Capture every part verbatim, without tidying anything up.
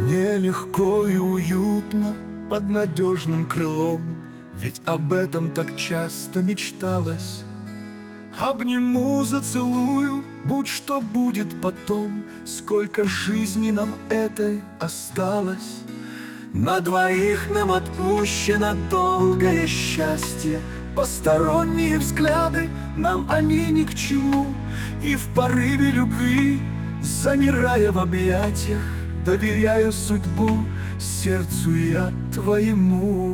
Мне легко и уютно под надежным крылом, ведь об этом так часто мечталось. Обниму, зацелую, будь что будет потом, сколько жизни нам этой осталось. На двоих нам отпущено долгое счастье, посторонние взгляды нам они ни к чему. И в порыве любви, замирая в объятиях, доверяю судьбу сердцу я твоему.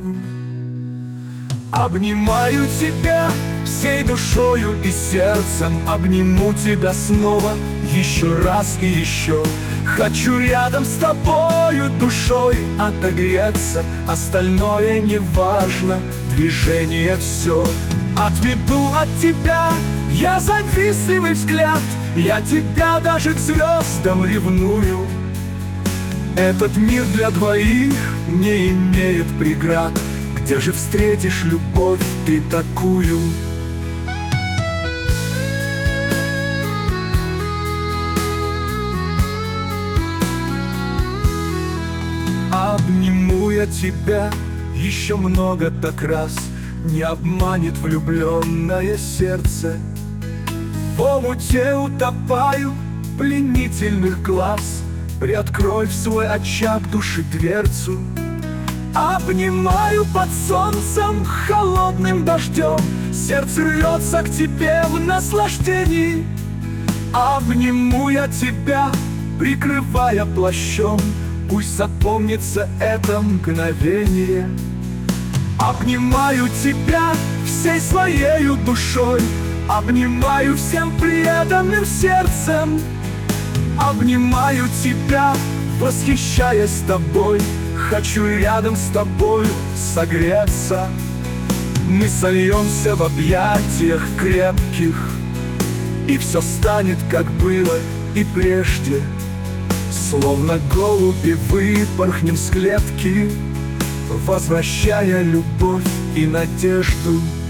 Обнимаю тебя всей душою и сердцем, обниму тебя снова еще раз и еще. Хочу рядом с тобою душой отогреться, остальное не важно, движение все. Отведу от тебя я завистливый взгляд, я тебя даже к звездам ревную. Этот мир для двоих не имеет преград, где же встретишь любовь ты такую? Обниму я тебя еще много так раз, не обманет влюбленное сердце. В омуте утопаю пленительных глаз, приоткрой в свой очаг души дверцу. Обнимаю под солнцем холодным дождем, сердце рвется к тебе в наслаждении. Обниму я тебя, прикрывая плащом, пусть запомнится это мгновение. Обнимаю тебя всей своею душой, обнимаю всем преданным сердцем. Обнимаю тебя, восхищаясь тобой, хочу рядом с тобой согреться. Мы сольемся в объятиях крепких, и все станет, как было и прежде. Словно голуби выпорхнем с клетки, возвращая любовь и надежду.